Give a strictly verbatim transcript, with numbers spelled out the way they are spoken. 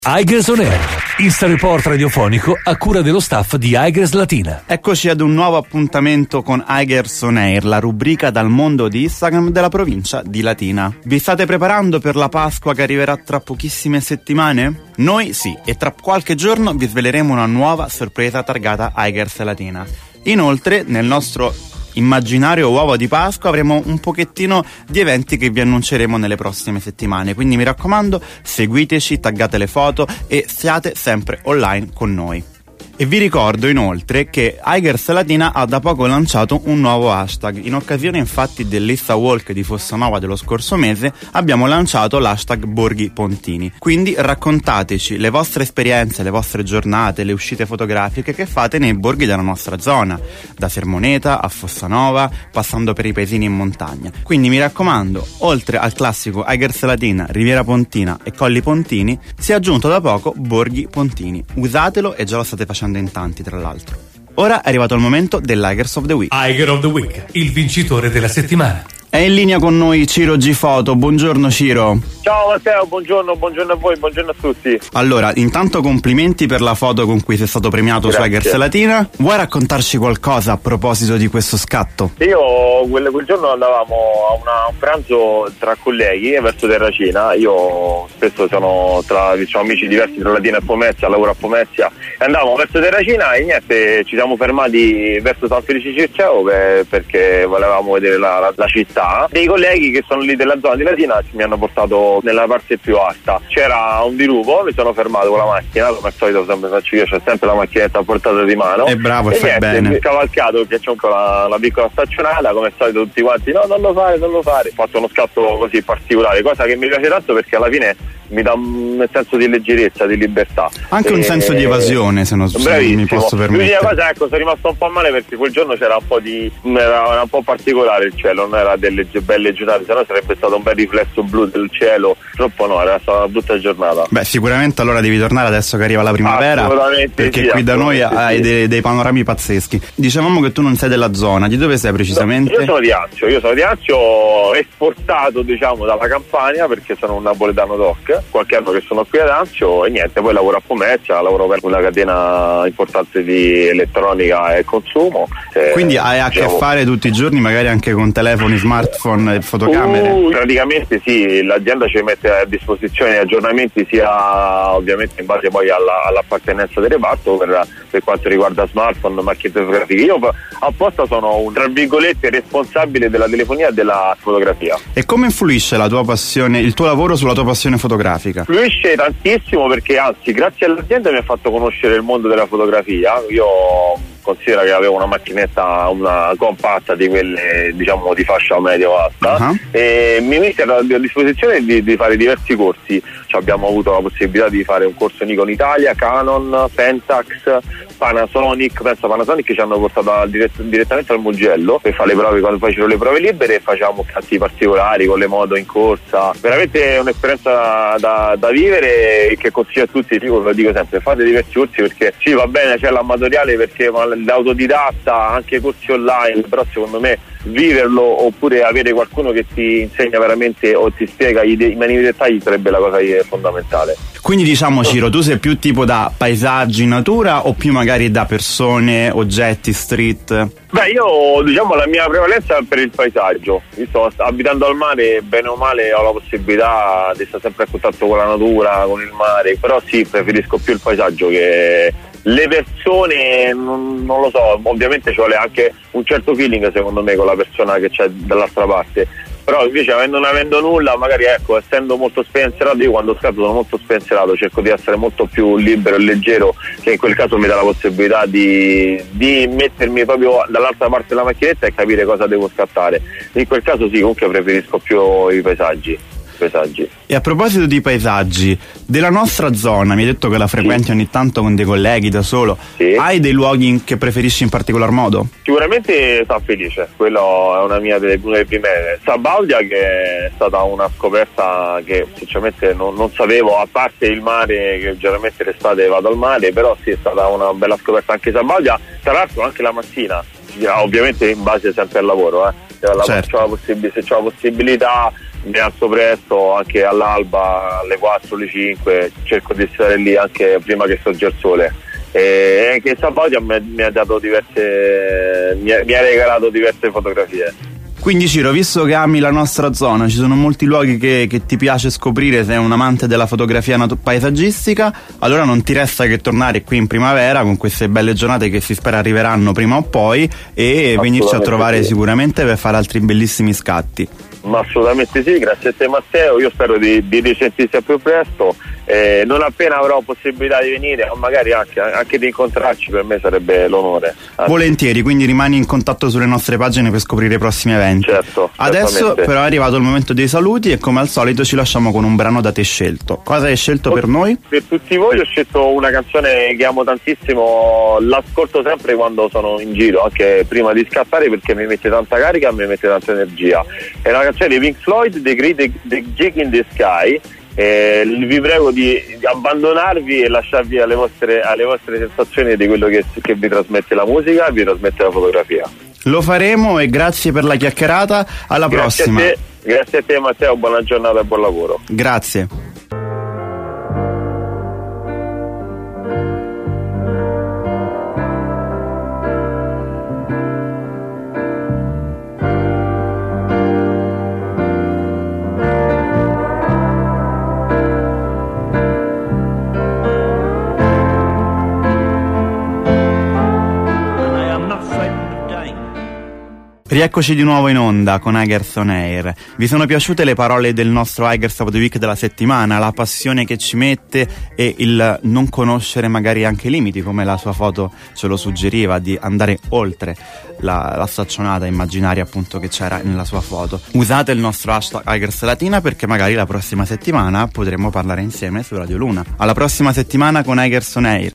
Aigres On Air, Insta Report radiofonico a cura dello staff di Aigres Latina. Eccoci ad un nuovo appuntamento con Aigres On Air, la rubrica dal mondo di Instagram della provincia di Latina. Vi state preparando per la Pasqua che arriverà tra pochissime settimane? Noi sì, e tra qualche giorno vi sveleremo una nuova sorpresa targata Aigres Latina. Inoltre, nel nostro immaginario uovo di Pasqua avremo un pochettino di eventi che vi annunceremo nelle prossime settimane, quindi mi raccomando, seguiteci, taggate le foto e siate sempre online con noi. E vi ricordo inoltre che Aigres Latina ha da poco lanciato un nuovo hashtag. In occasione infatti dell'Issa Walk di Fossanova dello scorso mese abbiamo lanciato l'hashtag Borghi Pontini. Quindi raccontateci le vostre esperienze, le vostre giornate, le uscite fotografiche che fate nei borghi della nostra zona, da Sermoneta a Fossanova, passando per i paesini in montagna. Quindi mi raccomando, oltre al classico Aigres Latina, Riviera Pontina e Colli Pontini, si è aggiunto da poco Borghi Pontini. Usatelo e già lo state facendo in tanti, tra l'altro. Ora è arrivato il momento dell'Aigers of the Week. Aiger of the Week, il vincitore della settimana. È in linea con noi Ciro Gifoto. Buongiorno Ciro. Ciao Matteo, buongiorno, buongiorno a voi, buongiorno a tutti. Allora, intanto complimenti per la foto con cui sei stato premiato su Aigers Latina. Vuoi raccontarci qualcosa a proposito di questo scatto? Io quel, quel giorno andavamo a una, un pranzo tra colleghi verso Terracina. Io spesso sono tra diciamo, amici diversi tra Latina e Pomezia, lavoro a Pomezia, e andavamo verso Terracina e niente, ci siamo fermati verso San Felice Circeo per, perché volevamo vedere la, la, la città. Dei colleghi che sono lì della zona di Latina mi hanno portato nella parte più alta. C'era un dirupo, mi sono fermato con la macchina, come al solito sempre faccio io, c'ho sempre la macchinetta a portata di mano. È bravo, e fai niente, bene. Mi ho cavalcato perché c'è un po' la, la piccola staccionata, come al solito tutti quanti no, non lo fare, non lo fare. Ho fatto uno scatto così particolare, cosa che mi piace tanto perché alla fine mi dà un senso di leggerezza, di libertà. Anche e, un senso di evasione, se non, se non mi posso permettere. L'unica cosa, ecco, sono rimasto un po' male perché quel giorno c'era un po' di era, era un po' particolare il cielo, non era delle belle giornate, sennò sarebbe stato un bel riflesso blu del cielo. Purtroppo no, era stata una brutta giornata. Beh, sicuramente allora devi tornare adesso che arriva la primavera, perché sì, qui da noi hai sì. dei, dei panorami pazzeschi. Dicevamo che tu non sei della zona, di dove sei precisamente? No, io sono di Anzio, io sono di Anzio, esportato diciamo dalla Campania perché sono un napoletano doc, qualche anno che sono qui ad Anzio e niente, poi lavoro a Pomezia, lavoro per una catena importante di elettronica e consumo. Eh, Quindi hai a diciamo, che fare tutti i giorni magari anche con telefoni, smartphone e fotocamere? Uh, praticamente sì, l'azienda ci mette a disposizione aggiornamenti sia ovviamente in base poi alla, all'appartenenza del reparto per, per quanto riguarda smartphone, macchine fotografiche. Io apposta sono un tra virgolette responsabile della telefonia e della fotografia. E come influisce la tua passione, il tuo lavoro sulla tua passione fotografica? Influisce tantissimo perché anzi grazie all'azienda mi ha fatto conoscere il mondo della fotografia. Io considero che avevo una macchinetta, una compatta di quelle diciamo di fascia medio alta, uh-huh. e mi mise a disposizione di, di fare diversi corsi. Cioè, abbiamo avuto la possibilità di fare un corso Nikon Italia, Canon, Pentax, Panasonic. Penso Panasonic ci hanno portato dirett- direttamente al Mugello per fare le prove, quando poi c'erano le prove libere, e facciamo scatti particolari con le moto in corsa. Veramente un'esperienza da, da vivere che consiglio a tutti. Io lo dico sempre, fate diversi corsi perché sì, va bene, c'è l'amatoriale perché l'autodidatta, anche corsi online, però secondo me viverlo oppure avere qualcuno che ti insegna veramente o ti spiega i, de- i minimi dettagli sarebbe la cosa fondamentale. Quindi diciamo Ciro, tu sei più tipo da paesaggi, natura o più magari da persone, oggetti, street? Beh, io diciamo la mia prevalenza è per il paesaggio. Io sto abitando al mare, bene o male ho la possibilità di stare sempre a contatto con la natura, con il mare, però sì, preferisco più il paesaggio che le persone, non, non lo so, ovviamente ci vuole anche un certo feeling secondo me con la persona che c'è dall'altra parte, però invece avendo, non avendo nulla, magari ecco, essendo molto spensierato, io quando scatto sono molto spensierato, cerco di essere molto più libero e leggero, che in quel caso mi dà la possibilità di, di mettermi proprio dall'altra parte della macchinetta e capire cosa devo scattare. In quel caso sì, comunque preferisco più i paesaggi. Paesaggi. E a proposito di paesaggi, della nostra zona, mi hai detto che la frequenti sì. ogni tanto con dei colleghi, da solo, sì. hai dei luoghi che preferisci in particolar modo? Sicuramente San Felice, quello è una mia delle, una delle prime. Sabaudia, che è stata una scoperta che sinceramente non, non sapevo, a parte il mare, che generalmente l'estate vado al mare, però sì, è stata una bella scoperta anche Sabaudia, tra l'altro anche la mattina, ovviamente in base sempre al lavoro, eh. Se, la, certo. c'ho la possib- se c'ho la possibilità mi alzo presto, anche all'alba, alle quattro, alle cinque, cerco di stare lì anche prima che sorge il sole. E anche Sabaudia mi, mi ha dato diverse, mi ha, mi ha regalato diverse fotografie. Quindi Ciro, visto che ami la nostra zona, ci sono molti luoghi che, che ti piace scoprire, sei un amante della fotografia nat- paesaggistica, allora non ti resta che tornare qui in primavera con queste belle giornate che si spera arriveranno prima o poi e venirci a trovare sì. sicuramente per fare altri bellissimi scatti. Ma assolutamente sì, grazie a te Matteo, io spero di, di risentirsi a più presto, eh, non appena avrò possibilità di venire o magari anche, anche di incontrarci, per me sarebbe l'onore. Anzi. Volentieri, quindi rimani in contatto sulle nostre pagine per scoprire i prossimi eventi. Certo. Adesso però è arrivato il momento dei saluti e come al solito ci lasciamo con un brano da te scelto. Cosa hai scelto per noi? Per tutti voi ho scelto una canzone che amo tantissimo, l'ascolto sempre quando sono in giro, anche prima di scattare perché mi mette tanta carica e mi mette tanta energia. È una canzone di Pink Floyd, The Great The Gig in the Sky. Eh, vi prego di, di abbandonarvi e lasciarvi alle vostre, alle vostre sensazioni di quello che, che vi trasmette la musica e vi trasmette la fotografia. Lo faremo e grazie per la chiacchierata, alla grazie prossima. A te, grazie a te Matteo, buona giornata e buon lavoro. Grazie. Rieccoci di nuovo in onda con Higers on Air. Vi sono piaciute le parole del nostro Higers of the Week della settimana? La passione che ci mette e il non conoscere magari anche i limiti, come la sua foto ce lo suggeriva, di andare oltre la, la staccionata immaginaria appunto che c'era nella sua foto. Usate il nostro hashtag Higers Latina perché magari la prossima settimana potremo parlare insieme su Radio Luna. Alla prossima settimana con Higers on Air.